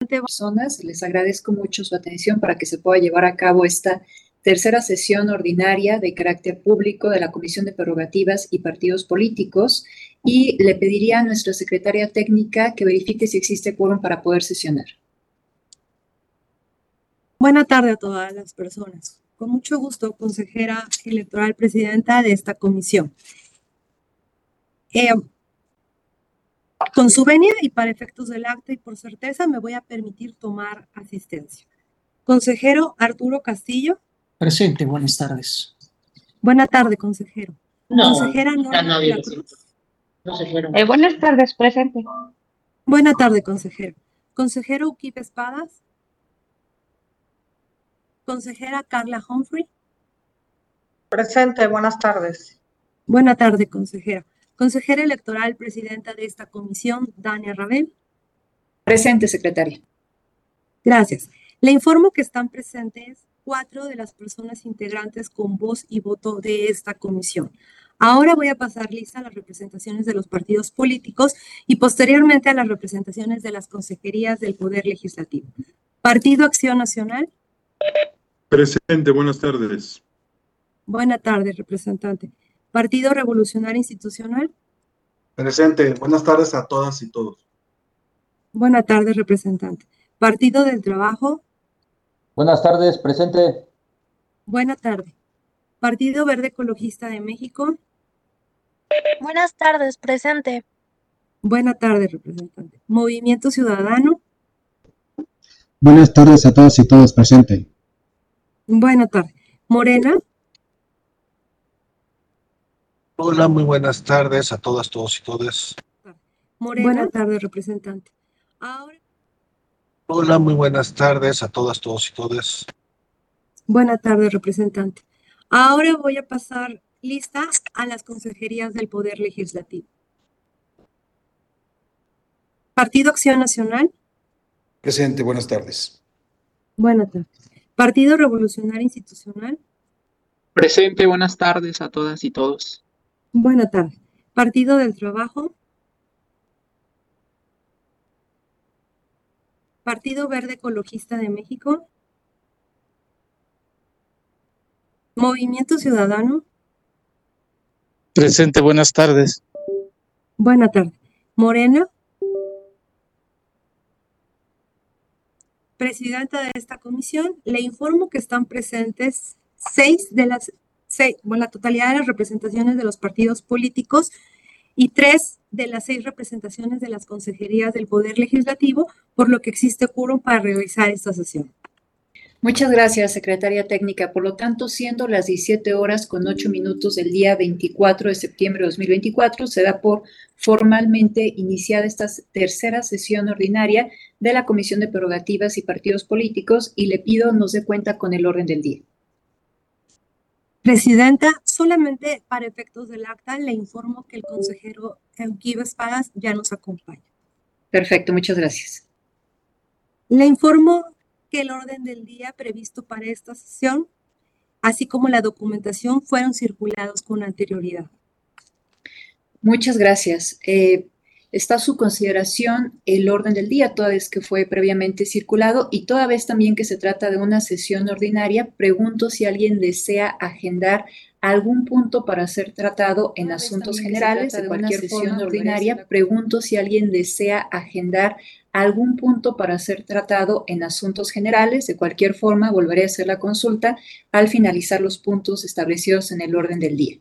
bastante personas. Les agradezco mucho su atención para que se pueda llevar a cabo esta tercera sesión ordinaria de carácter público de la Comisión de Prerrogativas y Partidos Políticos, y le pediría a nuestra secretaria técnica que verifique si existe quórum para poder sesionar. Buena tarde a todas las personas. Con mucho gusto, consejera electoral presidenta de esta comisión. Con su venia y para efectos del acta y por certeza me voy a permitir tomar asistencia. Consejero Arturo Castillo. Presente, buenas tardes. Buena tarde, consejero. No, consejera Norma no, de la Cruz. No se fueron. Buenas tardes, presente. Buena tarde, consejero. Consejero Uquip Espadas. Consejera Carla Humphrey. Presente, buenas tardes. Buena tarde, consejera. Consejera electoral presidenta de esta comisión, Dania Rabel. Presente, secretaria. Gracias. Le informo que están presentes 4 de las personas integrantes con voz y voto de esta comisión. Ahora voy a pasar lista a las representaciones de los partidos políticos y posteriormente a las representaciones de las consejerías del Poder Legislativo. Partido Acción Nacional. Presente, buenas tardes. Buena tarde, representante. Partido Revolucionario Institucional. Presente, buenas tardes a todas y todos. Buena tarde, representante. Partido del Trabajo. Buenas tardes, presente. Buena tarde. Partido Verde Ecologista de México. Buenas tardes, presente. Buena tarde, representante. Movimiento Ciudadano. Buenas tardes a todas y todos, presente. Buena tarde. Morena. Hola, muy buenas tardes a todas, todos y todas. Morena. Buena tarde, representante. Ahora. Hola, muy buenas tardes a todas, todos y todas. Buena tarde, representante. Ahora voy a pasar lista a las consejerías del Poder Legislativo. Partido Acción Nacional. Presente, buenas tardes. Buena tarde. Partido Revolucionario Institucional. Presente, buenas tardes a todas y todos. Buena tarde. Partido del Trabajo. Partido Verde Ecologista de México. Movimiento Ciudadano. Presente, buenas tardes. Buena tarde. Morena. Presidenta de esta comisión, le informo que están presentes la totalidad de las representaciones de los partidos políticos y 3 de las 6 representaciones de las consejerías del Poder Legislativo, por lo que existe quórum para realizar esta sesión. Muchas gracias, secretaria técnica. Por lo tanto, siendo las 17:08 del día 24 de septiembre de 2024, se da por formalmente iniciada esta tercera sesión ordinaria de la Comisión de Prerrogativas y Partidos Políticos, y le pido nos dé cuenta con el orden del día. Presidenta, solamente para efectos del acta, le informo que el consejero Uquip Espadas ya nos acompaña. Perfecto, muchas gracias. Le informo que el orden del día previsto para esta sesión, así como la documentación, fueron circulados con anterioridad. Muchas gracias. Está a su consideración el orden del día, toda vez que fue previamente circulado y toda vez también que se trata de una sesión ordinaria. Pregunto si alguien desea agendar algún punto para ser tratado en asuntos generales de cualquier sesión ordinaria. Pregunto si alguien desea agendar algún punto para ser tratado en asuntos generales. De cualquier forma, volveré a hacer la consulta al finalizar los puntos establecidos en el orden del día.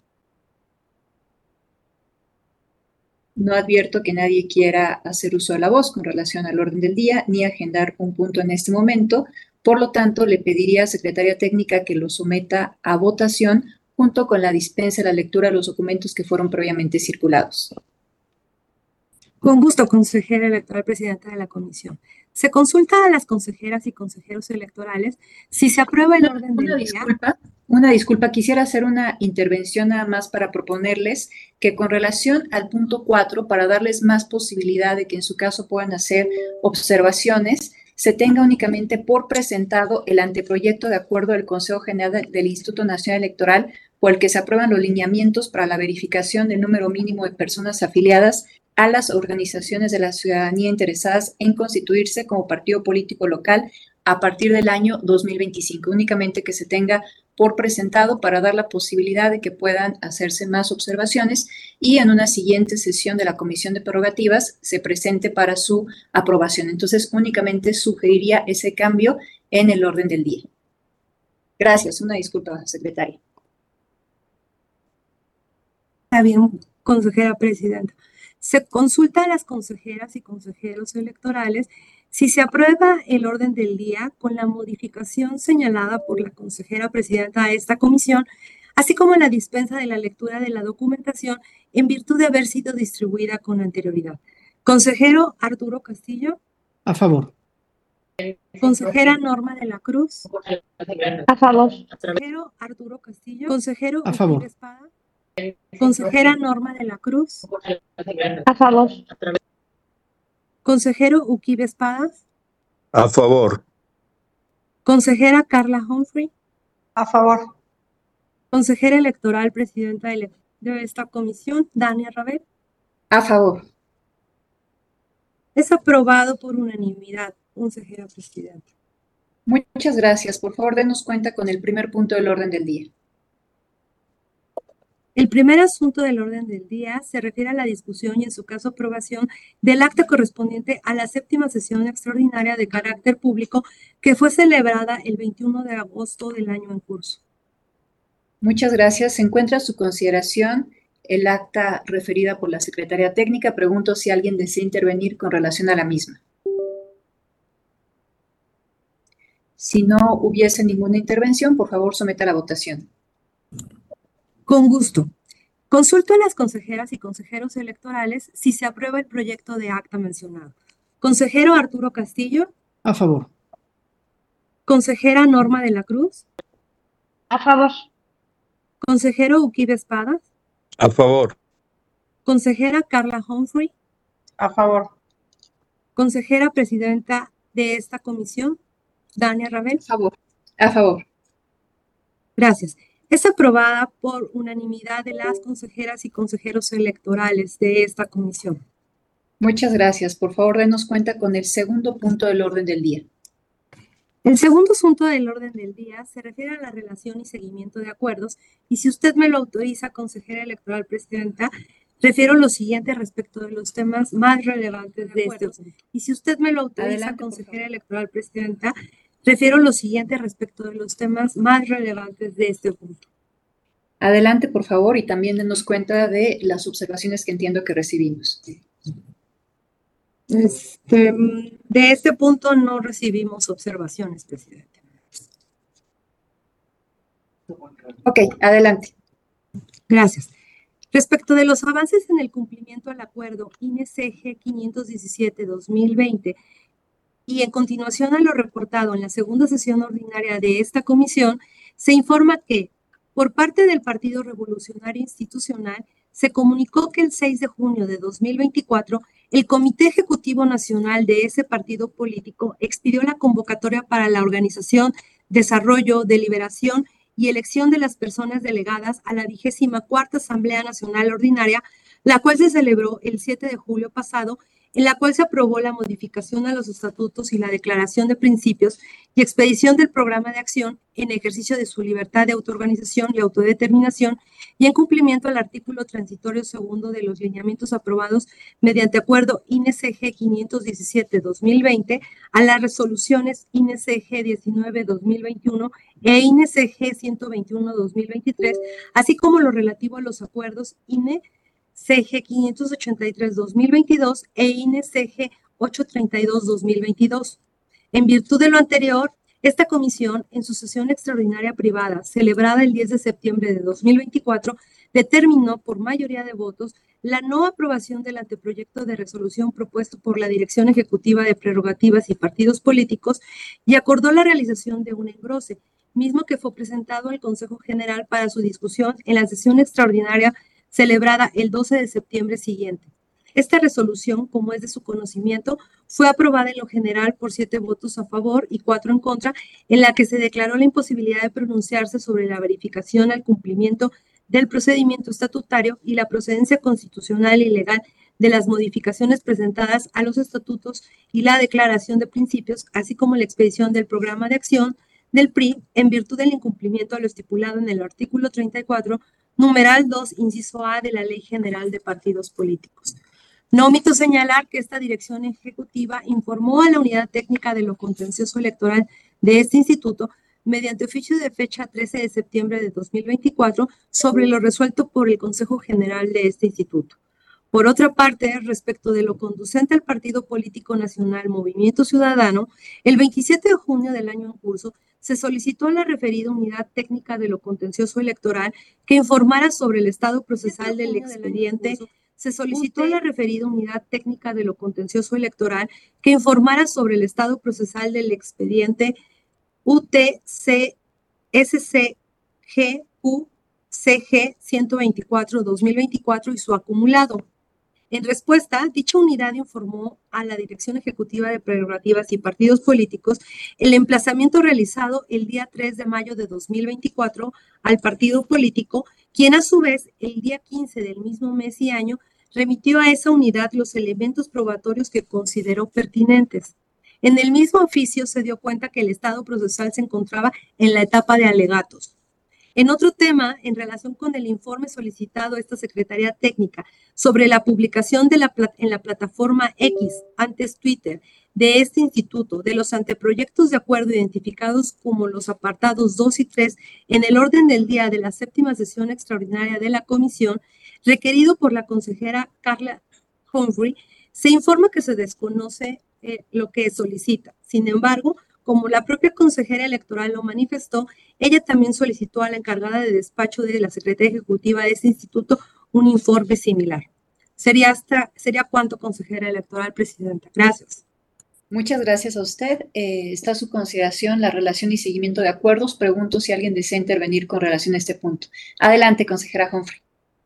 No advierto que nadie quiera hacer uso de la voz con relación al orden del día ni agendar un punto en este momento. Por lo tanto, le pediría a Secretaría Técnica que lo someta a votación junto con la dispensa y la lectura de los documentos que fueron previamente circulados. Con gusto, consejera electoral presidenta de la comisión. Se consulta a las consejeras y consejeros electorales si se aprueba el orden del día. Una disculpa, quisiera hacer una intervención nada más para proponerles que con relación al punto 4, para darles más posibilidad de que en su caso puedan hacer observaciones, se tenga únicamente por presentado el anteproyecto de acuerdo del Consejo General del Instituto Nacional Electoral, por el que se aprueban los lineamientos para la verificación del número mínimo de personas afiliadas a las organizaciones de la ciudadanía interesadas en constituirse como partido político local a partir del año 2025. Únicamente que se tenga por presentado para dar la posibilidad de que puedan hacerse más observaciones y en una siguiente sesión de la Comisión de Prerrogativas se presente para su aprobación. Entonces, únicamente sugeriría ese cambio en el orden del día. Gracias. Una disculpa, secretaria. Está bien, consejera presidenta. Se consulta a las consejeras y consejeros electorales si se aprueba el orden del día con la modificación señalada por la consejera presidenta de esta comisión, así como la dispensa de la lectura de la documentación en virtud de haber sido distribuida con anterioridad. Consejero Arturo Castillo. A favor. Consejera Norma de la Cruz. A favor. Consejero Arturo Castillo. Consejero A favor. Uquib Espada. Consejera Norma de la Cruz. A favor. Consejero Uquib Espadas. A favor. Consejera Carla Humphrey. A favor. Consejera electoral presidenta de esta comisión, Dania Rabel. A favor. Es aprobado por unanimidad, consejera presidenta. Muchas gracias. Por favor, denos cuenta con el primer punto del orden del día. El primer asunto del orden del día se refiere a la discusión y, en su caso, aprobación del acta correspondiente a la 7ª sesión extraordinaria de carácter público que fue celebrada el 21 de agosto del año en curso. Muchas gracias. Se encuentra a su consideración el acta referida por la Secretaría Técnica. Pregunto si alguien desea intervenir con relación a la misma. Si no hubiese ninguna intervención, por favor, someta a la votación. Con gusto. Consulto a las consejeras y consejeros electorales si se aprueba el proyecto de acta mencionado. Consejero Arturo Castillo. A favor. Consejera Norma de la Cruz. A favor. Consejero Uquib Espadas. A favor. Consejera Carla Humphrey. A favor. Consejera presidenta de esta comisión, Dania Rabel. A favor. A favor. Gracias. Es aprobada por unanimidad de las consejeras y consejeros electorales de esta comisión. Muchas gracias. Por favor, denos cuenta con el segundo punto del orden del día. El segundo asunto del orden del día se refiere a la relación y seguimiento de acuerdos, y si usted me lo autoriza, consejera electoral presidenta, refiero lo siguiente respecto de los temas más relevantes de este asunto. Y si usted me lo autoriza, Adelante, consejera electoral presidenta, refiero lo siguiente respecto de los temas más relevantes de este punto. Adelante, por favor, y también denos cuenta de las observaciones que entiendo que recibimos. De este punto no recibimos observaciones, presidente. Ok, adelante. Gracias. Respecto de los avances en el cumplimiento al acuerdo INE-CG 517-2020 y en continuación a lo reportado en la segunda sesión ordinaria de esta comisión, se informa que, por parte del Partido Revolucionario Institucional, se comunicó que el 6 de junio de 2024, el Comité Ejecutivo Nacional de ese partido político expidió la convocatoria para la organización, desarrollo, deliberación y elección de las personas delegadas a la 24ª Asamblea Nacional Ordinaria, la cual se celebró el 7 de julio pasado, en la cual se aprobó la modificación a los estatutos y la declaración de principios y expedición del programa de acción en ejercicio de su libertad de autoorganización y autodeterminación y en cumplimiento al artículo transitorio segundo de los lineamientos aprobados mediante acuerdo INE-CG 517-2020 a las resoluciones INE-CG 19-2021 e INE-CG 121-2023, así como lo relativo a los acuerdos INE-CG 583-2022 e INE-CG 832-2022. En virtud de lo anterior, esta comisión, en su sesión extraordinaria privada, celebrada el 10 de septiembre de 2024, determinó por mayoría de votos la no aprobación del anteproyecto de resolución propuesto por la Dirección Ejecutiva de Prerrogativas y Partidos Políticos y acordó la realización de un engrose, mismo que fue presentado al Consejo General para su discusión en la sesión extraordinaria celebrada el 12 de septiembre siguiente. Esta resolución, como es de su conocimiento, fue aprobada en lo general por 7 votos a favor y 4 en contra, en la que se declaró la imposibilidad de pronunciarse sobre la verificación al cumplimiento del procedimiento estatutario y la procedencia constitucional y legal de las modificaciones presentadas a los estatutos y la declaración de principios, así como la expedición del programa de acción del PRI en virtud del incumplimiento a lo estipulado en el artículo 34, numeral 2, inciso A de la Ley General de Partidos Políticos. No omito señalar que esta dirección ejecutiva informó a la Unidad Técnica de lo Contencioso Electoral de este instituto mediante oficio de fecha 13 de septiembre de 2024 sobre lo resuelto por el Consejo General de este instituto. Por otra parte, respecto de lo conducente al Partido Político Nacional Movimiento Ciudadano, el 27 de junio del año en curso se solicitó a la referida Unidad Técnica de lo Contencioso Electoral que informara sobre el estado procesal del expediente. Se solicitó a la referida Unidad Técnica de lo Contencioso Electoral que informara sobre el estado procesal del expediente UTC-SCG-UCG 124-2024 y su acumulado. En respuesta, dicha unidad informó a la Dirección Ejecutiva de Prerrogativas y Partidos Políticos el emplazamiento realizado el día 3 de mayo de 2024 al partido político, quien a su vez el día 15 del mismo mes y año remitió a esa unidad los elementos probatorios que consideró pertinentes. En el mismo oficio se dio cuenta que el estado procesal se encontraba en la etapa de alegatos. En otro tema, en relación con el informe solicitado a esta Secretaría Técnica sobre la publicación en la plataforma X, antes Twitter, de este instituto, de los anteproyectos de acuerdo identificados como los apartados 2 y 3 en el orden del día de la 7ª sesión extraordinaria de la comisión, requerido por la consejera Carla Humphrey, se informa que se desconoce lo que solicita. Sin embargo, como la propia consejera electoral lo manifestó, ella también solicitó a la encargada de despacho de la Secretaría Ejecutiva de este instituto un informe similar. Sería cuanto, consejera electoral, presidenta. Gracias. Muchas gracias a usted. Está a su consideración la relación y seguimiento de acuerdos. Pregunto si alguien desea intervenir con relación a este punto. Adelante, consejera Humphrey.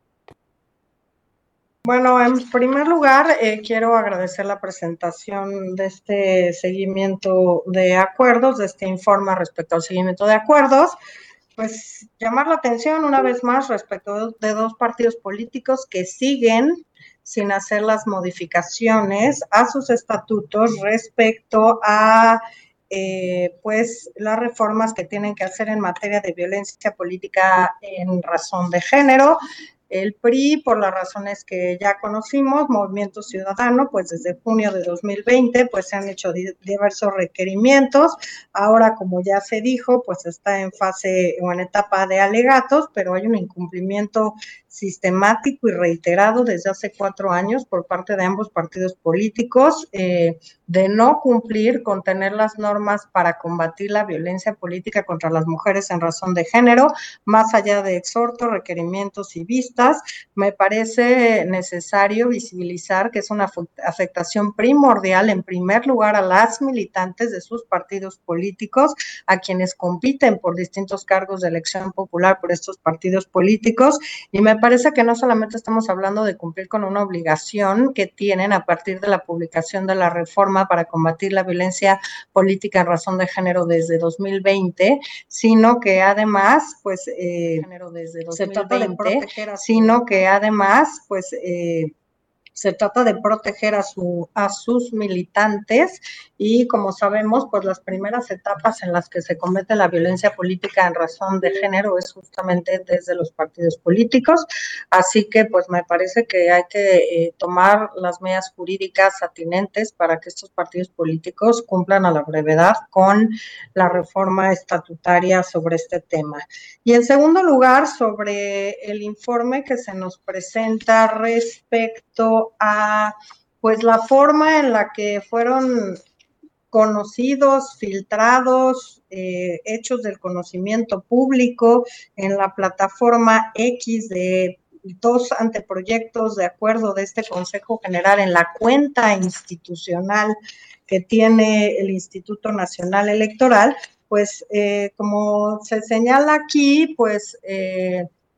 Bueno, en primer lugar, quiero agradecer la presentación de este seguimiento de acuerdos, de este informe respecto al seguimiento de acuerdos. Pues llamar la atención una vez más respecto de dos partidos políticos que siguen sin hacer las modificaciones a sus estatutos respecto a pues las reformas que tienen que hacer en materia de violencia política en razón de género. El PRI, por las razones que ya conocimos, Movimiento Ciudadano, pues desde junio de 2020, pues se han hecho diversos requerimientos. Ahora, como ya se dijo, pues está en fase o en etapa de alegatos, pero hay un incumplimiento sistemático y reiterado desde hace 4 años por parte de ambos partidos políticos de no cumplir con tener las normas para combatir la violencia política contra las mujeres en razón de género, más allá de exhortos, requerimientos y vistas. Me parece necesario visibilizar que es una afectación primordial, en primer lugar, a las militantes de sus partidos políticos, a quienes compiten por distintos cargos de elección popular por estos partidos políticos, y me parece que no solamente estamos hablando de cumplir con una obligación que tienen a partir de la publicación de la reforma para combatir la violencia política en razón de género desde 2020, sino que además, pues, se trata de proteger se trata de proteger a sus militantes y, como sabemos, pues las primeras etapas en las que se comete la violencia política en razón de género es justamente desde los partidos políticos, así que pues me parece que hay que tomar las medidas jurídicas atinentes para que estos partidos políticos cumplan a la brevedad con la reforma estatutaria sobre este tema. Y en segundo lugar, sobre el informe que se nos presenta respecto a pues la forma en la que fueron conocidos, filtrados, hechos del conocimiento público en la plataforma X de 2 anteproyectos de acuerdo de este Consejo General en la cuenta institucional que tiene el Instituto Nacional Electoral, pues como se señala aquí, pues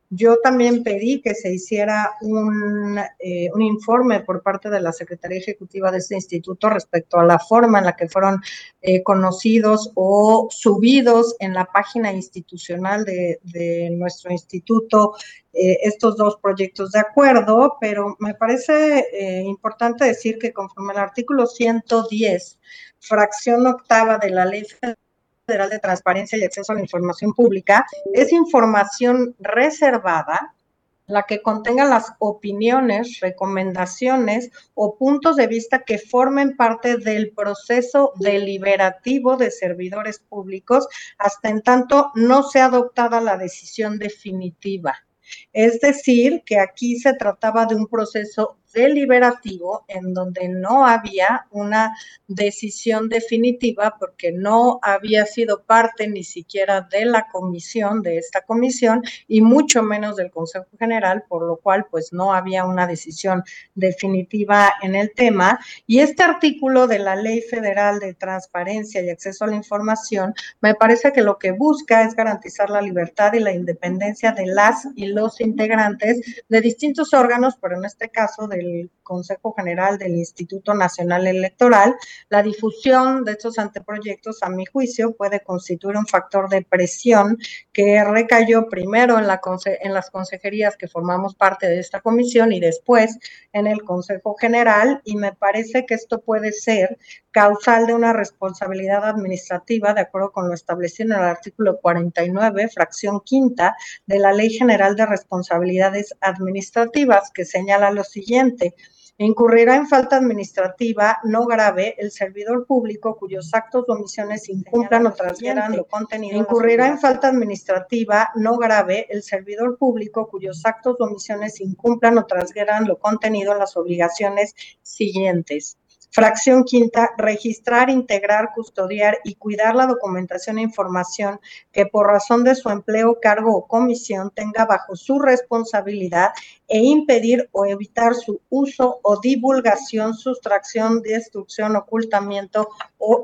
Yo también pedí que se hiciera un informe por parte de la Secretaría Ejecutiva de este instituto respecto a la forma en la que fueron conocidos o subidos en la página institucional de nuestro instituto estos dos proyectos de acuerdo, pero me parece importante decir que conforme al artículo 110, fracción octava de la Ley Federal de Transparencia y Acceso a la Información Pública, es información reservada la que contenga las opiniones, recomendaciones o puntos de vista que formen parte del proceso deliberativo de servidores públicos hasta en tanto no sea adoptada la decisión definitiva. Es decir, que aquí se trataba de un proceso deliberativo en donde no había una decisión definitiva porque no había sido parte ni siquiera de la comisión, de esta comisión, y mucho menos del Consejo General, por lo cual pues no había una decisión definitiva en el tema. Y este artículo de la Ley Federal de Transparencia y Acceso a la Información me parece que lo que busca es garantizar la libertad y la independencia de las y los integrantes de distintos órganos, pero en este caso del Consejo General del Instituto Nacional Electoral. La difusión de estos anteproyectos, a mi juicio, puede constituir un factor de presión que recayó primero en las consejerías que formamos parte de esta comisión y después en el Consejo General, y me parece que esto puede ser causal de una responsabilidad administrativa, de acuerdo con lo establecido en el artículo 49, fracción quinta, de la Ley General de Responsabilidades Administrativas, que señala lo siguiente: incurrirá en falta administrativa no grave el servidor público cuyos actos o omisiones incumplan o transgredan lo contenido. Incurrirá en falta administrativa no grave el servidor público cuyos actos o omisiones incumplan o transgredan lo contenido en las obligaciones siguientes. Fracción quinta, registrar, integrar, custodiar y cuidar la documentación e información que por razón de su empleo, cargo o comisión tenga bajo su responsabilidad e impedir o evitar su uso o divulgación, sustracción, destrucción, ocultamiento o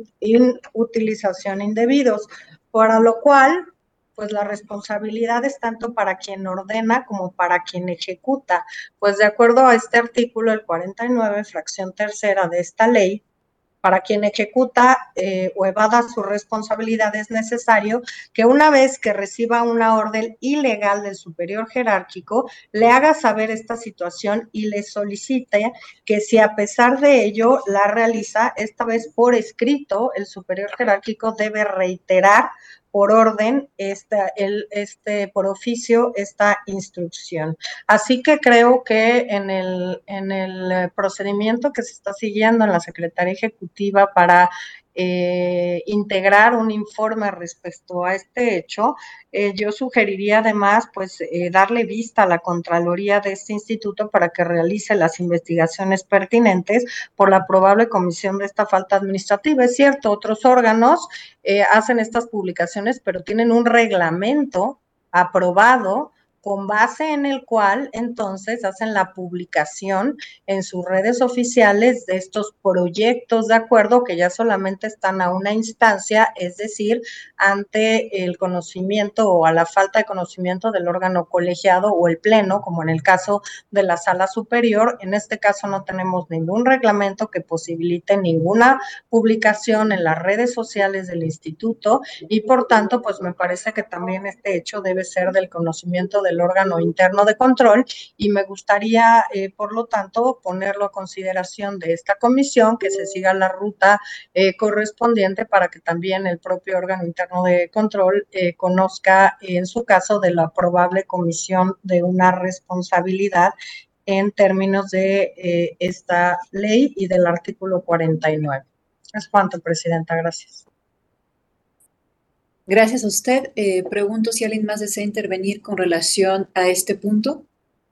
inutilización indebidos, para lo cual pues la responsabilidad es tanto para quien ordena como para quien ejecuta. Pues de acuerdo a este artículo, el 49, fracción tercera de esta ley, para quien ejecuta o evada su responsabilidad es necesario que una vez que reciba una orden ilegal del superior jerárquico, le haga saber esta situación y le solicite que si a pesar de ello la realiza, esta vez por escrito, el superior jerárquico debe reiterar por orden, por oficio, esta instrucción. Así que creo que en el procedimiento que se está siguiendo en la Secretaría Ejecutiva para integrar un informe respecto a este hecho, yo sugeriría además pues darle vista a la Contraloría de este instituto para que realice las investigaciones pertinentes por la probable comisión de esta falta administrativa. Es cierto, otros órganos hacen estas publicaciones, pero tienen un reglamento aprobado con base en el cual entonces hacen la publicación en sus redes oficiales de estos proyectos de acuerdo que ya solamente están a una instancia, es decir, ante el conocimiento o a la falta de conocimiento del órgano colegiado o el pleno, como en el caso de la sala superior. En este caso no tenemos ningún reglamento que posibilite ninguna publicación en las redes sociales del instituto y por tanto, pues me parece que también este hecho debe ser del conocimiento del órgano interno de control y me gustaría, por lo tanto, ponerlo a consideración de esta comisión, que se siga la ruta correspondiente para que también el propio órgano interno de control conozca, en su caso, de la probable comisión de una responsabilidad en términos de esta ley y del artículo 49. Es cuanto, Presidenta. Gracias. Gracias a usted. Pregunto si alguien más desea intervenir con relación a este punto.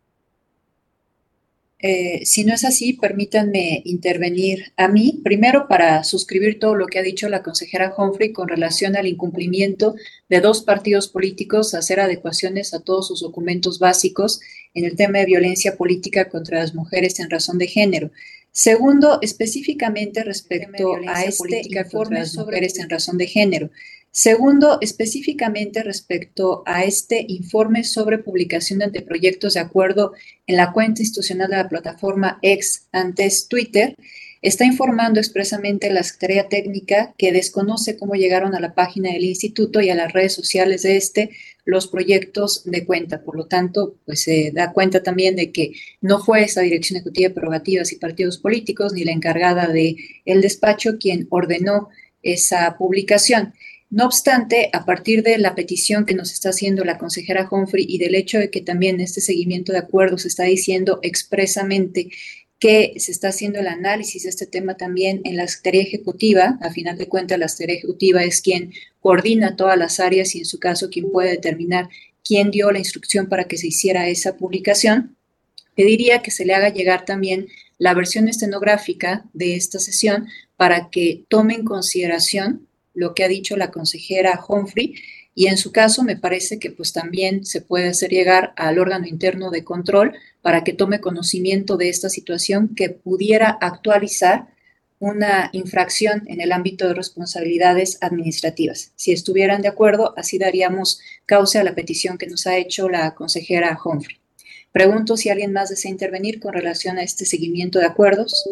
Si no es así, permítanme intervenir a mí, primero para suscribir todo lo que ha dicho la consejera Humphrey con relación al incumplimiento de dos partidos políticos a hacer adecuaciones a todos sus documentos básicos en el tema de violencia política contra las mujeres en razón de género. Segundo, específicamente respecto a este informe sobre mujeres en razón de género. Segundo, específicamente respecto a este informe sobre publicación de anteproyectos de acuerdo en la cuenta institucional de la plataforma X, antes Twitter, está informando expresamente la Secretaría Técnica que desconoce cómo llegaron a la página del instituto y a las redes sociales de los proyectos de cuenta. Por lo tanto, pues se da cuenta también de que no fue esa Dirección Ejecutiva de Prerrogativas y Partidos Políticos ni la encargada del despacho quien ordenó esa publicación. No obstante, a partir de la petición que nos está haciendo la consejera Humphrey y del hecho de que también este seguimiento de acuerdos está diciendo expresamente que se está haciendo el análisis de este tema también en la Secretaría Ejecutiva, a final de cuentas la Secretaría Ejecutiva es quien coordina todas las áreas y en su caso quien puede determinar quién dio la instrucción para que se hiciera esa publicación, pediría que se le haga llegar también la versión estenográfica de esta sesión para que tome en consideración lo que ha dicho la consejera Humphrey y en su caso me parece que pues también se puede hacer llegar al órgano interno de control para que tome conocimiento de esta situación que pudiera actualizar una infracción en el ámbito de responsabilidades administrativas. Si estuvieran de acuerdo, así daríamos cauce a la petición que nos ha hecho la consejera Humphrey. Pregunto si alguien más desea intervenir con relación a este seguimiento de acuerdos.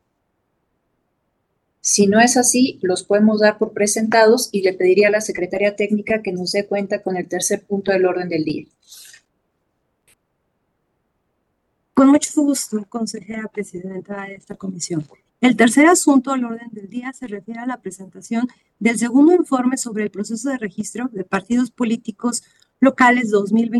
Si no es así, los podemos dar por presentados y le pediría a la Secretaría Técnica que nos dé cuenta con el tercer punto del orden del día. Con mucho gusto, consejera presidenta de esta comisión. El tercer asunto al orden del día se refiere a la presentación del segundo informe sobre el proceso de registro de partidos políticos locales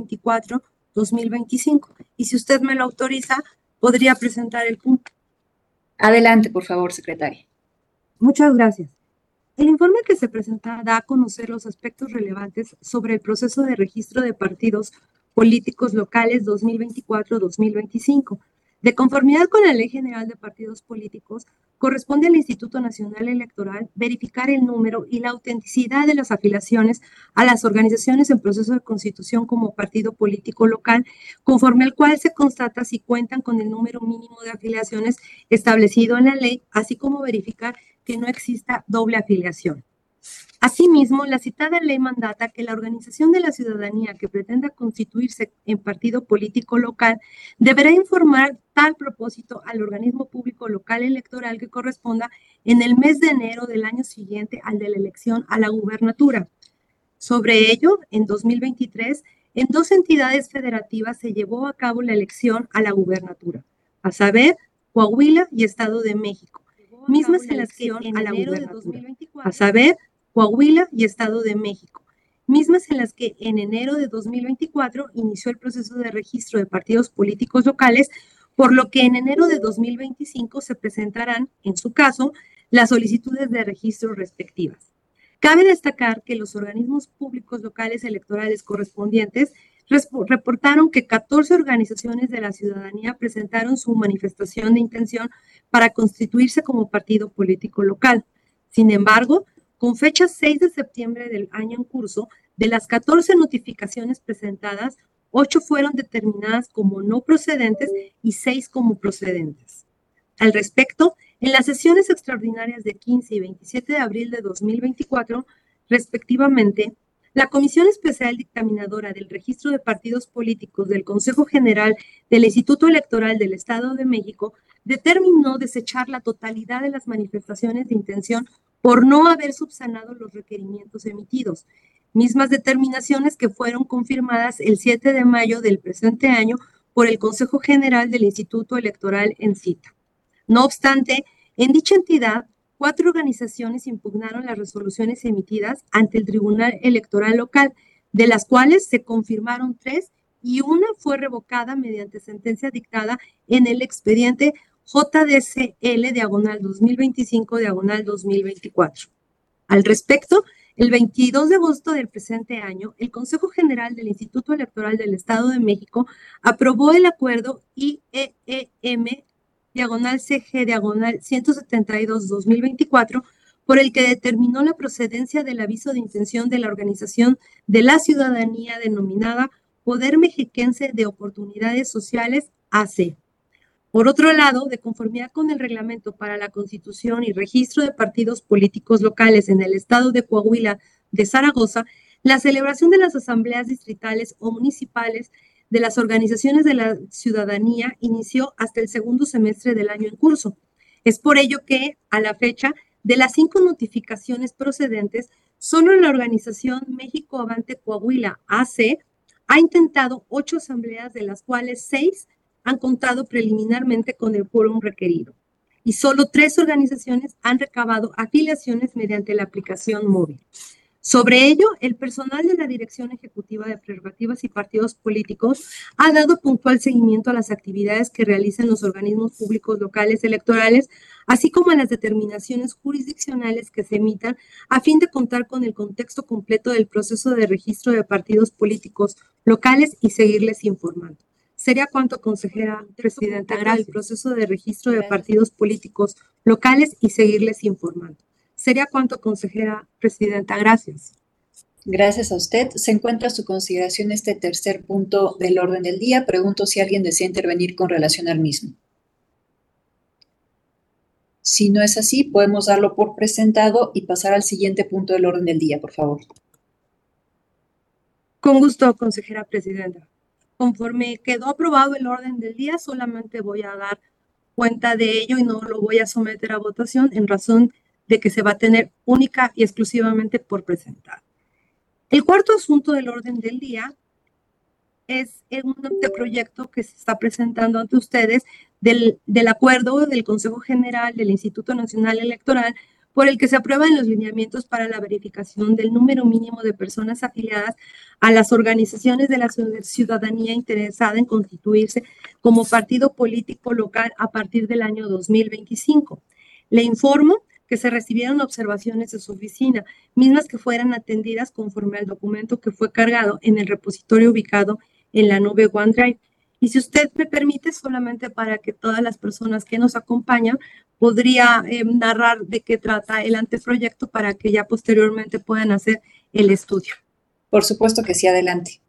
2024-2025. Y si usted me lo autoriza, podría presentar el punto. Adelante, por favor, secretaria. Muchas gracias. El informe que se presenta da a conocer los aspectos relevantes sobre el proceso de registro de partidos políticos locales 2024-2025. De conformidad con la Ley General de Partidos Políticos, corresponde al Instituto Nacional Electoral verificar el número y la autenticidad de las afiliaciones a las organizaciones en proceso de constitución como partido político local, conforme al cual se constata si cuentan con el número mínimo de afiliaciones establecido en la ley, así como verificar que no exista doble afiliación. Asimismo, la citada ley mandata que la organización de la ciudadanía que pretenda constituirse en partido político local deberá informar tal propósito al organismo público local electoral que corresponda en el mes de enero del año siguiente al de la elección a la gubernatura. Sobre ello, en 2023, en 2 entidades federativas se llevó a cabo la elección a la gubernatura, a saber, Coahuila y Estado de México, mismas en las que en enero de 2024, a saber, Coahuila y Estado de México, mismas en las que en enero de 2024 inició el proceso de registro de partidos políticos locales, por lo que en enero de 2025 se presentarán, en su caso, las solicitudes de registro respectivas. Cabe destacar que los organismos públicos locales electorales correspondientes reportaron que 14 organizaciones de la ciudadanía presentaron su manifestación de intención para constituirse como partido político local. Sin embargo, con fecha 6 de septiembre del año en curso, de las 14 notificaciones presentadas, 8 fueron determinadas como no procedentes y 6 como procedentes. Al respecto, en las sesiones extraordinarias de 15 y 27 de abril de 2024, respectivamente, la Comisión Especial Dictaminadora del Registro de Partidos Políticos del Consejo General del Instituto Electoral del Estado de México determinó desechar la totalidad de las manifestaciones de intención por no haber subsanado los requerimientos emitidos, mismas determinaciones que fueron confirmadas el 7 de mayo del presente año por el Consejo General del Instituto Electoral en cita. No obstante, en dicha entidad, 4 organizaciones impugnaron las resoluciones emitidas ante el Tribunal Electoral Local, de las cuales se confirmaron 3 y una fue revocada mediante sentencia dictada en el expediente JDCL/2025/2024. Al respecto, el 22 de agosto del presente año, el Consejo General del Instituto Electoral del Estado de México aprobó el acuerdo IEM-CG-172/2024 por el que determinó la procedencia del aviso de intención de la organización de la ciudadanía denominada Poder Mexiquense de Oportunidades Sociales, AC. Por otro lado, de conformidad con el reglamento para la constitución y registro de partidos políticos locales en el estado de Coahuila de Zaragoza, la celebración de las asambleas distritales o municipales de las organizaciones de la ciudadanía inició hasta el segundo semestre del año en curso. Es por ello que, a la fecha, de las 5 notificaciones procedentes, solo la organización México Avante Coahuila AC ha intentado 8 asambleas, de las cuales 6 han contado preliminarmente con el quórum requerido. Y solo 3 organizaciones han recabado afiliaciones mediante la aplicación móvil. Sobre ello, el personal de la Dirección Ejecutiva de Prerrogativas y Partidos Políticos ha dado puntual seguimiento a las actividades que realizan los organismos públicos locales electorales, así como a las determinaciones jurisdiccionales que se emitan, a fin de contar con el contexto completo del proceso de registro de partidos políticos locales y seguirles informando. ¿Sería cuánto, consejera presidenta? Gracias. El proceso de registro de partidos políticos locales y seguirles informando. ¿Sería cuánto, consejera presidenta? Gracias. Gracias a usted. Se encuentra a su consideración este tercer punto del orden del día. Pregunto si alguien desea intervenir con relación al mismo. Si no es así, podemos darlo por presentado y pasar al siguiente punto del orden del día, por favor. Con gusto, consejera presidenta. Conforme quedó aprobado el orden del día, solamente voy a dar cuenta de ello y no lo voy a someter a votación en razón de que se va a tener única y exclusivamente por presentar. El cuarto asunto del orden del día es un anteproyecto que se está presentando ante ustedes del acuerdo del Consejo General del Instituto Nacional Electoral, por el que se aprueban los lineamientos para la verificación del número mínimo de personas afiliadas a las organizaciones de la ciudadanía interesada en constituirse como partido político local a partir del año 2025. Le informo que se recibieron observaciones de su oficina, mismas que fueran atendidas conforme al documento que fue cargado en el repositorio ubicado en la nube OneDrive. Y si usted me permite, solamente para que todas las personas que nos acompañan podría narrar de qué trata el anteproyecto para que ya posteriormente puedan hacer el estudio. Por supuesto que sí, adelante.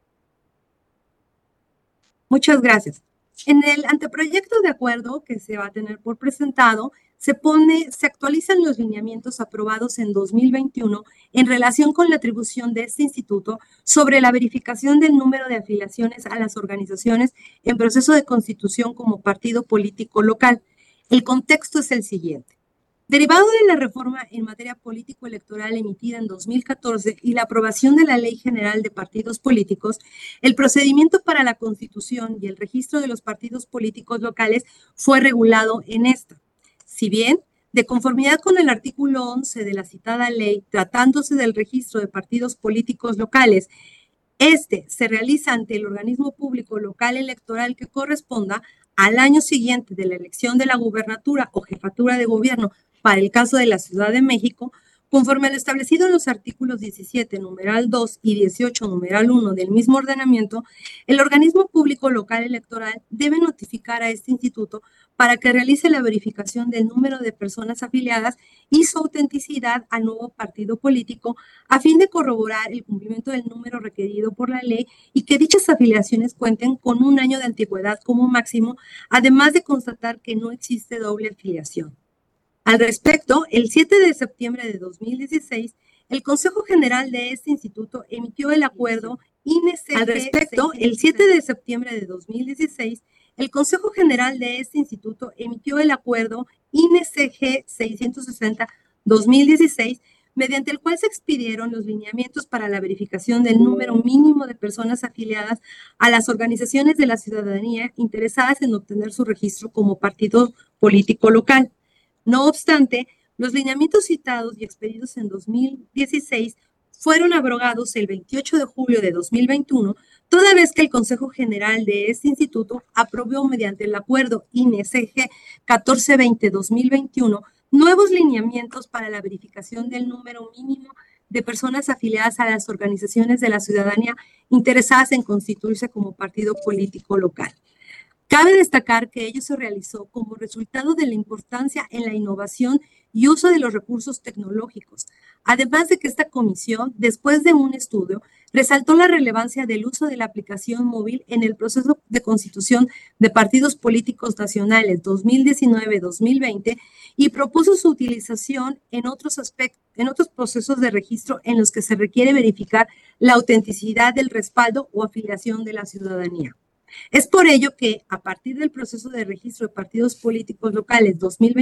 Muchas gracias. En el anteproyecto de acuerdo que se va a tener por presentado, se actualizan los lineamientos aprobados en 2021 en relación con la atribución de este instituto sobre la verificación del número de afiliaciones a las organizaciones en proceso de constitución como partido político local. El contexto es el siguiente. Derivado de la reforma en materia político-electoral emitida en 2014 y la aprobación de la Ley General de Partidos Políticos, el procedimiento para la constitución y el registro de los partidos políticos locales fue regulado en esta. Si bien, de conformidad con el artículo 11 de la citada ley, tratándose del registro de partidos políticos locales, este se realiza ante el organismo público local electoral que corresponda al año siguiente de la elección de la gubernatura o jefatura de gobierno para el caso de la Ciudad de México, conforme a lo establecido en los artículos 17, numeral 2 y 18, numeral 1 del mismo ordenamiento, el organismo público local electoral debe notificar a este instituto para que realice la verificación del número de personas afiliadas y su autenticidad al nuevo partido político a fin de corroborar el cumplimiento del número requerido por la ley y que dichas afiliaciones cuenten con un año de antigüedad como máximo, además de constatar que no existe doble afiliación. Al respecto, el 7 de septiembre de 2016, el Consejo General de este instituto emitió el acuerdo INCG. Al respecto, el 7 de septiembre de 2016, el Consejo General de este instituto emitió el acuerdo INCG 660-2016, mediante el cual se expidieron los lineamientos para la verificación del número mínimo de personas afiliadas a las organizaciones de la ciudadanía interesadas en obtener su registro como partido político local. No obstante, los lineamientos citados y expedidos en 2016 fueron abrogados el 28 de julio de 2021, toda vez que el Consejo General de este instituto aprobó mediante el acuerdo INCG 1420-2021 nuevos lineamientos para la verificación del número mínimo de personas afiliadas a las organizaciones de la ciudadanía interesadas en constituirse como partido político local. Cabe destacar que ello se realizó como resultado de la importancia en la innovación y uso de los recursos tecnológicos. Además de que esta comisión, después de un estudio, resaltó la relevancia del uso de la aplicación móvil en el proceso de constitución de partidos políticos nacionales 2019-2020 y propuso su utilización en otros procesos de registro en los que se requiere verificar la autenticidad del respaldo o afiliación de la ciudadanía. Es por ello que, a partir del proceso de registro de partidos políticos locales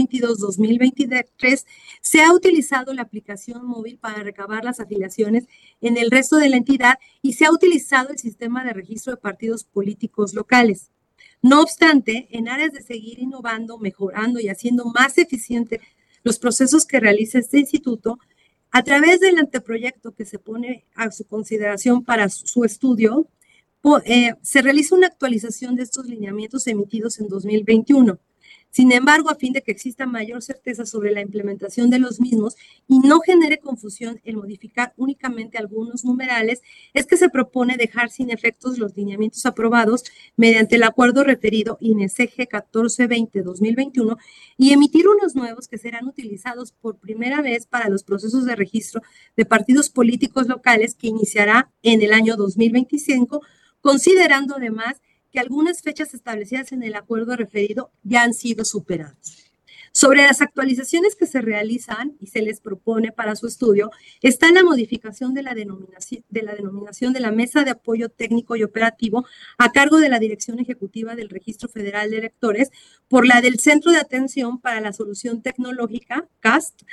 2022-2023, se ha utilizado la aplicación móvil para recabar las afiliaciones en el resto de la entidad y se ha utilizado el sistema de registro de partidos políticos locales. No obstante, en aras de seguir innovando, mejorando y haciendo más eficientes los procesos que realiza este instituto, a través del anteproyecto que se pone a su consideración para su estudio, se realiza una actualización de estos lineamientos emitidos en 2021. Sin embargo, a fin de que exista mayor certeza sobre la implementación de los mismos y no genere confusión el modificar únicamente algunos numerales, es que se propone dejar sin efectos los lineamientos aprobados mediante el acuerdo referido INSG 1420-2021 y emitir unos nuevos que serán utilizados por primera vez para los procesos de registro de partidos políticos locales que iniciará en el año 2025, considerando además que algunas fechas establecidas en el acuerdo referido ya han sido superadas. Sobre las actualizaciones que se realizan y se les propone para su estudio, está la modificación de la denominación de la Mesa de Apoyo Técnico y Operativo a cargo de la Dirección Ejecutiva del Registro Federal de Electores por la del Centro de Atención para la Solución Tecnológica, CAST.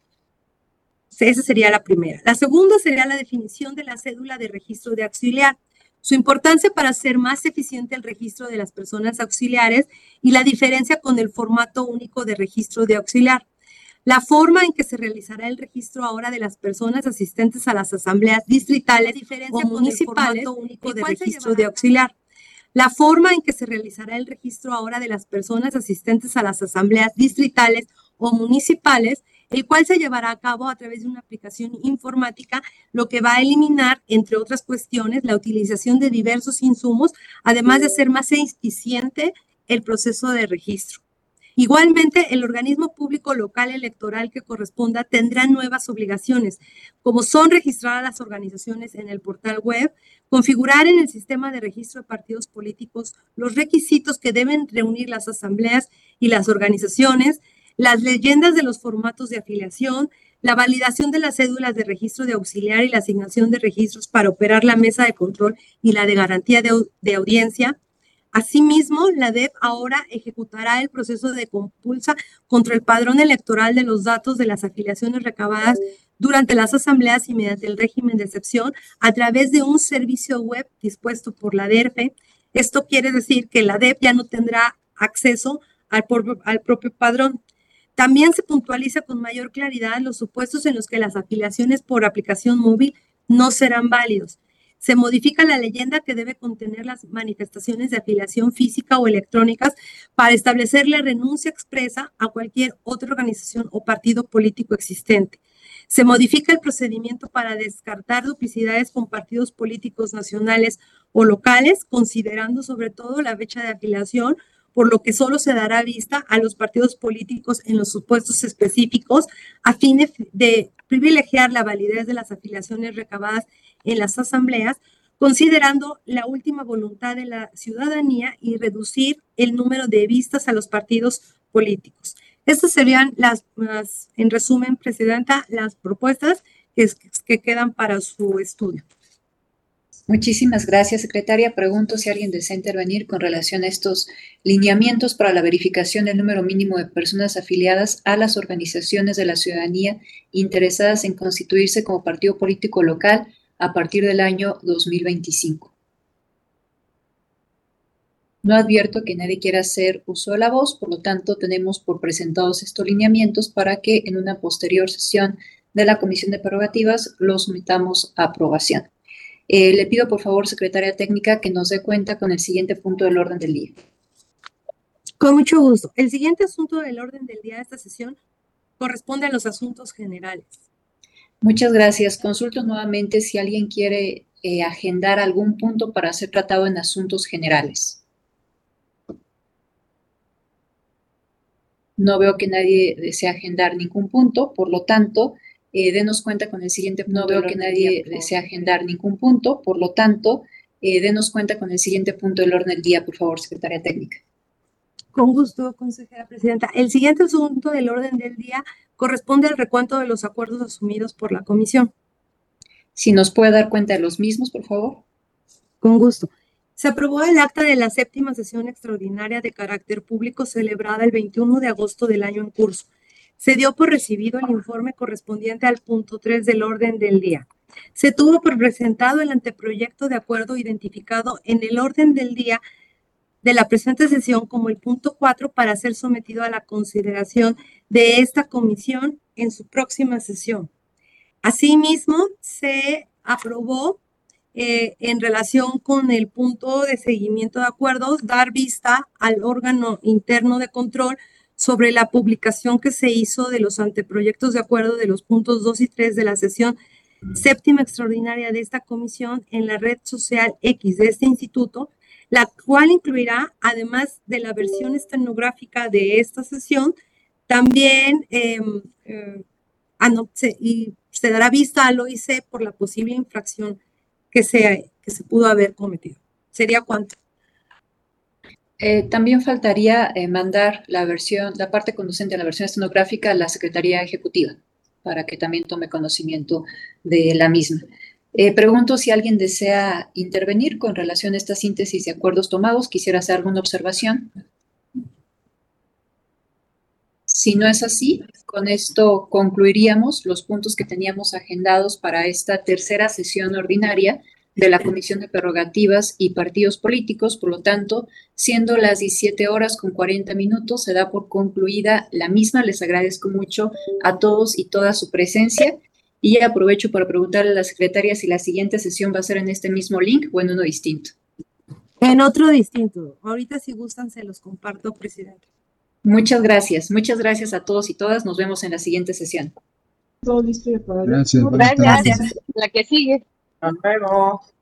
Esa sería la primera. La segunda sería la definición de la cédula de registro de auxiliar. Su importancia para hacer más eficiente el registro de las personas auxiliares y la diferencia con el formato único de registro de auxiliar. La forma en que se realizará el registro ahora de las personas asistentes a las asambleas distritales o municipales, único de registro de auxiliar. La forma en que se realizará el registro ahora de las personas asistentes a las asambleas distritales o municipales, el cual se llevará a cabo a través de una aplicación informática, lo que va a eliminar, entre otras cuestiones, la utilización de diversos insumos, además de hacer más eficiente el proceso de registro. Igualmente, el organismo público local electoral que corresponda tendrá nuevas obligaciones, como son registrar a las organizaciones en el portal web, configurar en el sistema de registro de partidos políticos los requisitos que deben reunir las asambleas y las organizaciones, las leyendas de los formatos de afiliación, la validación de las cédulas de registro de auxiliar y la asignación de registros para operar la mesa de control y la de garantía de audiencia. Asimismo, la DEP ahora ejecutará el proceso de compulsa contra el padrón electoral de los datos de las afiliaciones recabadas durante las asambleas y mediante el régimen de excepción a través de un servicio web dispuesto por la DERFE. Esto quiere decir que la DEP ya no tendrá acceso al propio padrón. También se puntualiza con mayor claridad los supuestos en los que las afiliaciones por aplicación móvil no serán válidos. Se modifica la leyenda que debe contener las manifestaciones de afiliación física o electrónicas para establecer la renuncia expresa a cualquier otra organización o partido político existente. Se modifica el procedimiento para descartar duplicidades con partidos políticos nacionales o locales, considerando sobre todo la fecha de afiliación, por lo que solo se dará vista a los partidos políticos en los supuestos específicos a fin de privilegiar la validez de las afiliaciones recabadas en las asambleas, considerando la última voluntad de la ciudadanía y reducir el número de vistas a los partidos políticos. Estas serían en resumen, Presidenta, las propuestas que quedan para su estudio. Muchísimas gracias, secretaria. Pregunto si alguien desea intervenir con relación a estos lineamientos para la verificación del número mínimo de personas afiliadas a las organizaciones de la ciudadanía interesadas en constituirse como partido político local a partir del año 2025. No advierto que nadie quiera hacer uso de la voz, por lo tanto, tenemos por presentados estos lineamientos para que en una posterior sesión de la Comisión de Prerrogativas los sometamos a aprobación. Le pido, por favor, secretaria técnica, que nos dé cuenta con el siguiente punto del orden del día. Con mucho gusto. El siguiente asunto del orden del día de esta sesión corresponde a los asuntos generales. Muchas gracias. Consulto nuevamente si alguien quiere agendar algún punto para ser tratado en asuntos generales. No veo que nadie desee agendar ningún punto, por lo tanto, denos cuenta con el siguiente punto. No veo que nadie desee agendar ningún punto, por lo tanto, denos cuenta con el siguiente punto del orden del día, por favor, Secretaria Técnica. Con gusto, consejera presidenta. El siguiente asunto del orden del día corresponde al recuento de los acuerdos asumidos por la comisión. Si nos puede dar cuenta de los mismos, por favor. Con gusto. Se aprobó el acta de la 7ª sesión extraordinaria de carácter público celebrada el 21 de agosto del año en curso. Se dio por recibido el informe correspondiente al punto 3 del orden del día. Se tuvo por presentado el anteproyecto de acuerdo identificado en el orden del día de la presente sesión como el punto 4 para ser sometido a la consideración de esta comisión en su próxima sesión. Asimismo, se aprobó en relación con el punto de seguimiento de acuerdos, dar vista al órgano interno de control sobre la publicación que se hizo de los anteproyectos de acuerdo de los puntos 2 y 3 de la sesión 7ª extraordinaria de esta comisión en la red social X de este instituto, la cual incluirá, además de la versión estenográfica de esta sesión, también se dará vista al OIC por la posible infracción que se pudo haber cometido. ¿Sería cuánto? También faltaría mandar la parte conducente a la versión estenográfica a la Secretaría Ejecutiva, para que también tome conocimiento de la misma. Pregunto si alguien desea intervenir con relación a esta síntesis de acuerdos tomados. Quisiera hacer alguna observación. Si no es así, con esto concluiríamos los puntos que teníamos agendados para esta tercera sesión ordinaria de la Comisión de Prerrogativas y Partidos Políticos. Por lo tanto, siendo las 17:40, se da por concluida la misma. Les agradezco mucho a todos y todas su presencia y aprovecho para preguntarle a la secretaria si la siguiente sesión va a ser en este mismo link o en uno distinto. En otro distinto. Ahorita, si gustan, se los comparto, presidente. Muchas gracias a todos y todas. Nos vemos en la siguiente sesión. Gracias. Gracias. La que sigue. Hasta luego.